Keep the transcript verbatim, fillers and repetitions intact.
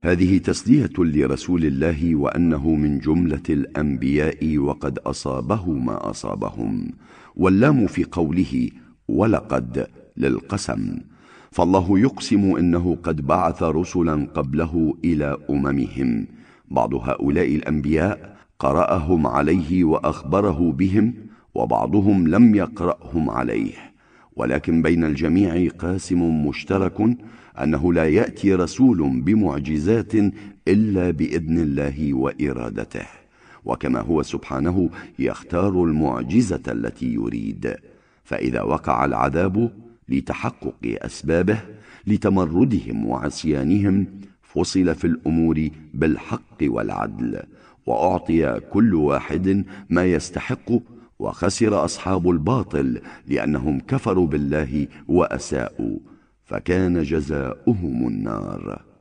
هذه تسلية لرسول الله وأنه من جملة الأنبياء وقد أصابه ما أصابهم، واللام في قوله ولقد للقسم، فالله يقسم إنه قد بعث رسلا قبله إلى أممهم، بعض هؤلاء الأنبياء قرأهم عليه وأخبره بهم، وبعضهم لم يقرأهم عليه، ولكن بين الجميع قاسم مشترك أنه لا يأتي رسول بمعجزات إلا بإذن الله وإرادته، وكما هو سبحانه يختار المعجزة التي يريد، فإذا وقع العذاب لتحقق أسبابه لتمردهم وعصيانهم فصل في الأمور بالحق والعدل، وأعطي كل واحد ما يستحق، وخسر أصحاب الباطل لأنهم كفروا بالله وأساءوا، فكان جزاؤهم النار.